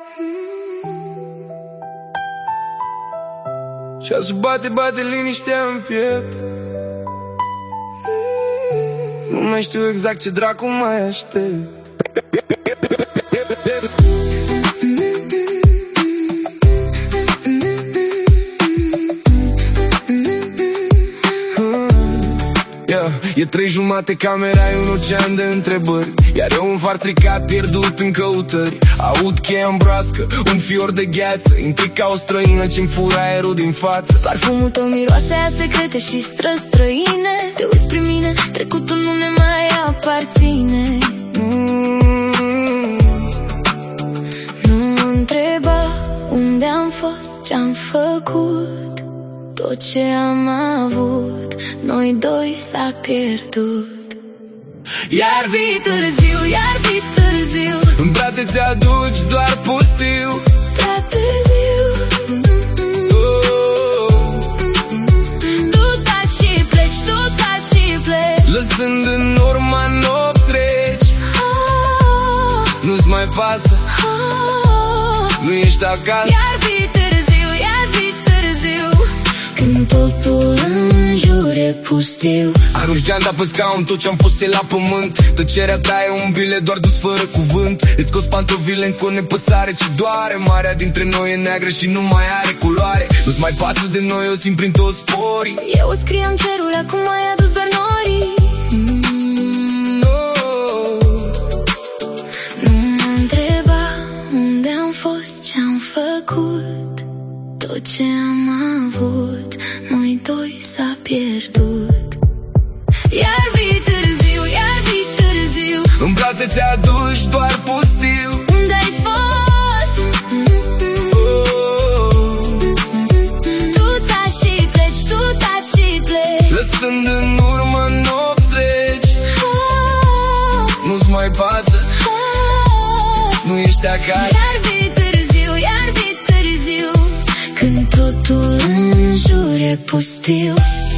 Ceasul bate, bate liniștea în piept. Nu mai știu exact ce dracu mai aștept. E 3:30, camera e un ocean de întrebări, iar eu un far stricat, pierdut în căutări. Aud cheia în broască, un fior de gheață, intri ca o străină ce-mi fură aerul din față. Parfumul tău miroase a secrete și străzi străine. Te uiți prin mine, trecutul nu ne mai aparține. Nu întreba unde am fost, ce-am făcut. Tot ce am avut, noi doi s-a pierdut. Iar vii târziu, iar vii târziu, în brațe ți-aduci doar pustiu. Prea târziu. Tu taci și pleci, tu taci și pleci, lăsând în urmă nopți reci. Nu-ți mai pasă, nu ești acasă. Iar vii târziu, iar vii târziu, când totul în jur e pustiu. Arunci geanta pe scaun, tot ce-am fost e la pământ. Tăcerea ta e un bilet doar dus fără cuvânt. Îți scoți pantofilenți cu o nepăsare ce doare. Marea dintre noi e neagră și nu mai are culoare. Nu-ți mai pasă de noi, o simt prin toți porii. Eu scriam cerul, acum ai adus doar norii. Nu mă întreba unde am fost, ce-am făcut. Tot ce am avut, noi doi s-a pierdut. Iar vii târziu, iar vii târziu, în brațe ți-aduci doar pustiu. Unde-ai fost? Tu taci și pleci, tu taci și pleci, lăsând în urmă nopți reci. Nu-ți mai pasă, nu ești acasă. Iar vii târziu, iar vii târziu, când totul în jur e pustiu.